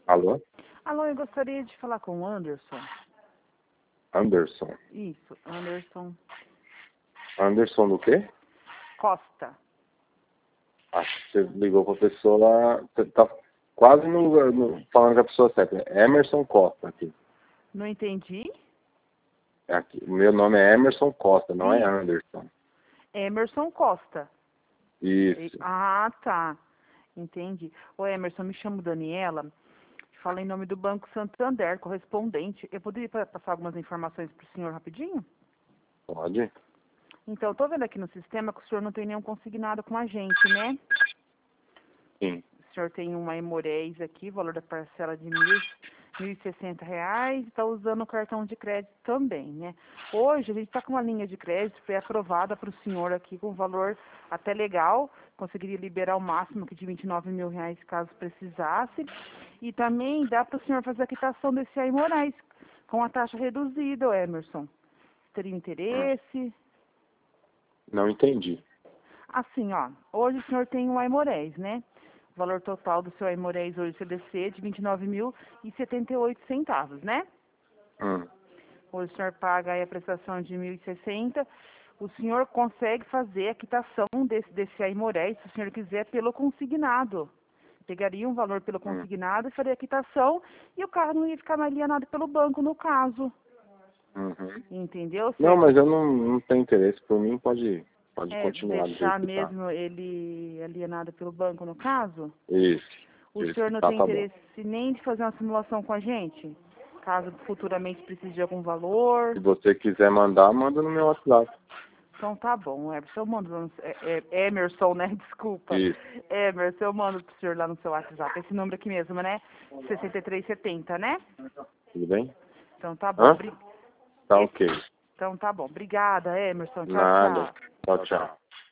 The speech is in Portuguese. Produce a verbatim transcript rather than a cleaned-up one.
Alô? Alô, eu gostaria de falar com o Anderson. Anderson. Isso, Anderson Anderson do quê? Costa. Acho que você ligou pra pessoa. Você tá quase no, no- falando com a pessoa certa. É Emerson Costa aqui. Não entendi? É aqui. O meu nome é Emerson Costa, não é Isso. Anderson. Emerson Costa. E- Isso. Ah, tá. Entendi. Ô, Emerson, me chamo Daniela. Fala em nome do Banco Santander, correspondente. Eu poderia pa- passar algumas informações para o senhor rapidinho? Pode? Então, estou vendo aqui no sistema que o senhor não tem nenhum consignado com a gente, né? Sim. O senhor tem uma Emorez aqui, valor da parcela de mil, mil e sessenta reais, está usando o cartão de crédito também, né? Hoje a gente está com uma linha de crédito, foi aprovada para o senhor aqui com valor até legal, conseguiria liberar o máximo que de vinte e nove mil reais caso precisasse. E também dá para o senhor fazer a quitação desse aí Moraes, com a taxa reduzida, ô Emerson. Teria Hum. interesse? Não entendi. Assim, ó, hoje o senhor tem um Aimorés, né? O valor total do seu Aimorés hoje C D C é de vinte e nove mil e setenta e oito centavos, né? Hum. Hoje o senhor paga aí a prestação de mil e sessenta. O senhor consegue fazer a quitação desse, desse Aimorés, se o senhor quiser, pelo consignado. Pegaria um valor pelo Hum. consignado e faria a quitação e o carro não ia ficar mais alienado pelo banco, no caso. Uhum. Entendeu? Não, Você mas eu não, não tenho interesse. Por mim, pode, pode é, continuar do jeito deixar que tá. mesmo ele alienado pelo banco, no caso? Isso. O Do jeito senhor que não tá, tem tá bom. interesse nem de fazer uma simulação com a gente? Caso futuramente precise de algum valor. Se você quiser mandar, manda no meu WhatsApp. Então tá bom, Emerson, eu mando no, é, é, Emerson, né? Desculpa. Isso. Emerson, eu mando pro senhor lá no seu WhatsApp. Esse número aqui mesmo, né? sessenta e três setenta, né? Tudo bem? Então tá bom. Hã? Bri- Tá esse- ok. Então tá bom. Obrigada, Emerson. Tchau, Nada. tchau. Tchau, tchau.